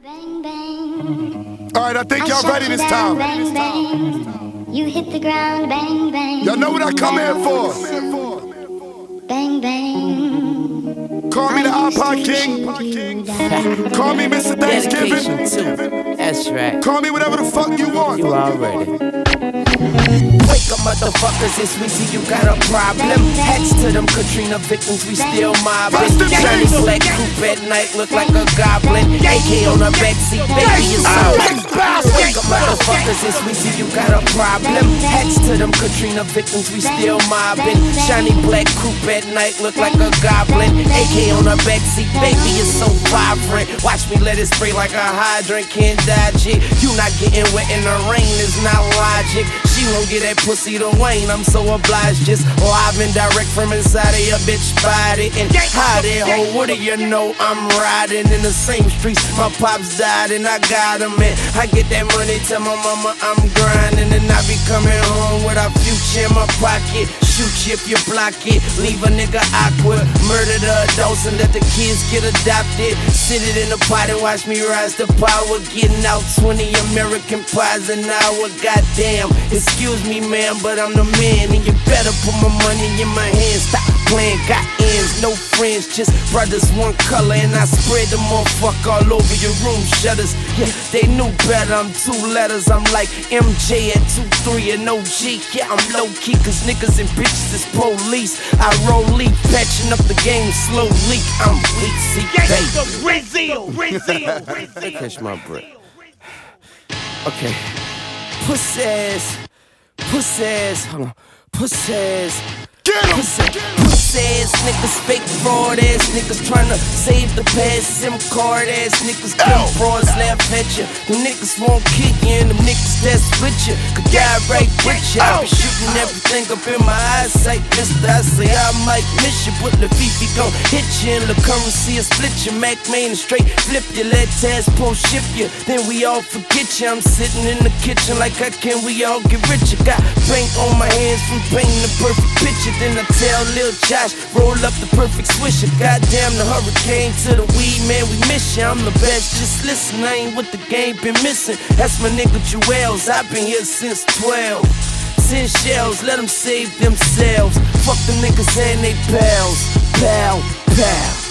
Bang, bang. Alright, I think y'all ready this time. Bang, bang. You hit the ground, bang, bang. Y'all know what I come here for. Bang, bang. Call me the iPod King. Call me Mr. Thanksgiving. That's right. Call me whatever the fuck you want. You already. Wake up, motherfuckers, it's Weezy, you got a problem. Hats to them Katrina victims, we still mobbing. Shiny black coupe at night, look like a goblin. AK on the backseat, baby, it's on. Wake up, motherfuckers, it's Weezy, you got a problem. Hats to them Katrina victims, we still mobbing. Shiny black coupe at night, look like a goblin. AK on the backseat, baby, it's so vibrant. Watch me let it spray like a hydrant, can't dodge it. You not getting wet in the rain, it's not logic. She won't get that pussy to Wayne, I'm so obliged. Just live and direct from inside of your bitch body. And how that hoe, what do you know? I'm riding in the same streets my pops died and I got him. And I get that money, tell my mama I'm grinding. And I be coming home with a future in my pocket. Shoot you if you block it, leave a nigga awkward. Murder the adults and let the kids get adopted. Sit it in the pot and watch me rise to power. Getting out 20 American pies an hour, goddamn. Excuse me, man, but I'm the man, and you better put my money in my hands. Stop playing, got ends, no friends, just brothers, one color, and I spread the motherfucker all over your room shutters. Yeah, they knew better. I'm 2 letters. I'm like MJ at 2-3 and OG. Yeah, I'm low key, cause niggas and bitches is police. I roll leak, patching up the game slowly. I'm Weezy, baby. Let me catch my breath. Okay. Pussies, hold on, pussies. Get him! Pussies, niggas, fake fraud ass niggas tryna save the past, SIM card ass niggas, them frauds laugh at you. The niggas won't kick you, and them niggas that's with you could die right with you. I be shooting everything up in my eyesight, mister. I say I might miss you, but the Fifi gon' hit you, and the currency will split you. Mac main straight flip you, let Taz post ship you. Then we all forget you. I'm sitting in the kitchen like how can we all get richer? Got paint on my hands from painting the perfect picture. Then I tell Lil Josh, roll up the perfect swisher. Goddamn the hurricane to the weed, man, we miss ya. I'm the best, just listen, I ain't what the game been missing. That's my nigga Jewels, I've been here since 12. 10 shells, let them save themselves. Fuck them niggas and they pals. Pow, pow.